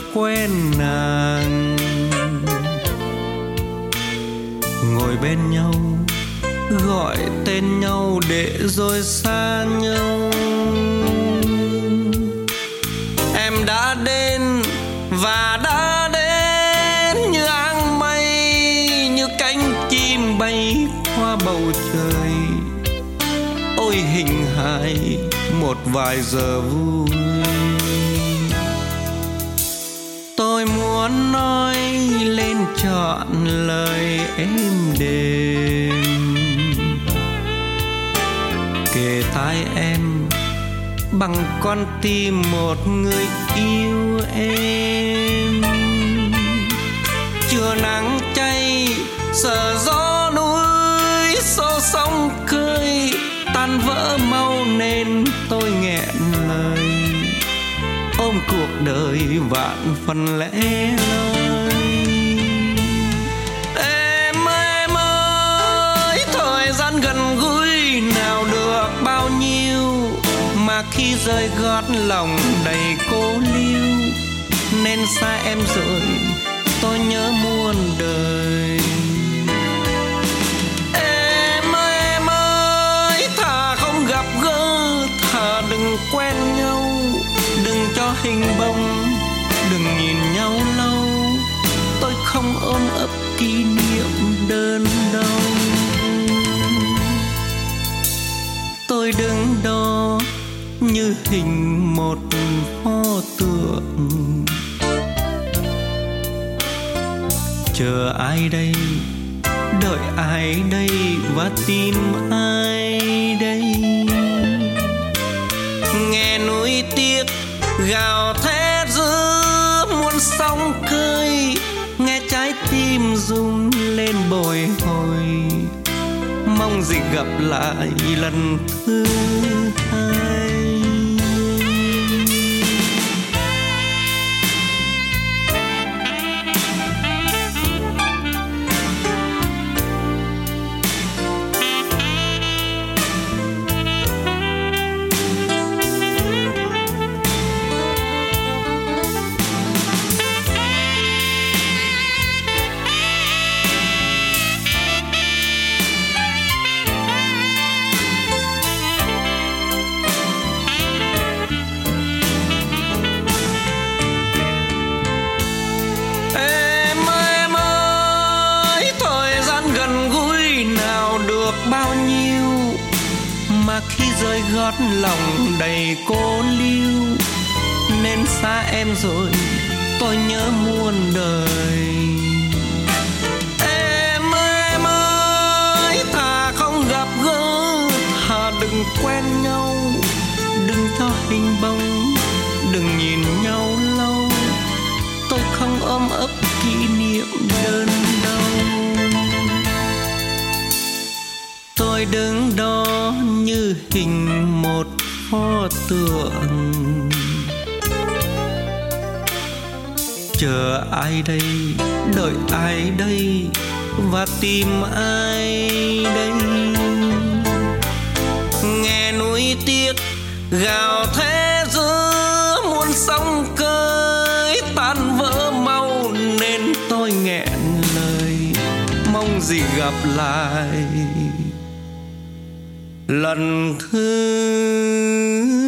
quen nàng, ngồi bên nhau gọi tên nhau để rồi xa nhau. Em đã đến và đã đến như áng mây, như cánh chim bay qua bầu trời. Ôi hình hài một vài giờ vui, tôi muốn nói lên trọn lời êm đềm, kề tai em bằng con tim một người yêu em. Chưa nắng cháy sợ gió núi, số sóng khơi tan vỡ mau nên tôi nghẹn lời, ôm cuộc đời vạn phần lẽ loi. Em ơi, thời gian gần gũi nào được bao nhiêu, mà khi rơi gót lòng đầy cô liêu, nên xa em rồi tôi nhớ muôn đời. Em ơi, thà không gặp gỡ, thà đừng quen nhau, đừng cho hình bóng, đừng nhìn nhau lâu, tôi không ôm ấp kỷ niệm đơn đau. Tôi đứng đó như hình một pho tượng, chờ ai đây, đợi ai đây và tìm ai đây. Nghe núi tiếc gào thét giữa muôn sóng khơi, nghe trái tim rung lên bồi hồi, mong gì gặp lại lần thứ hai. Bao nhiêu mà khi rơi gót lòng đầy cô liêu, nên xa em rồi tôi nhớ muôn đời. Em ơi, thà không gặp gỡ, thà đừng quen nhau, đừng cho hình bóng, đừng nhìn nhau lâu, tôi không ôm ấp kỷ niệm đơn đau. Tôi đứng đó như hình một pho tượng, chờ ai đây, đợi ai đây và tìm ai đây. Nghe núi tiếc gào thét giữa muôn sóng khơi, tan vỡ mau nên tôi nghẹn lời, mong gì gặp lại lần thứ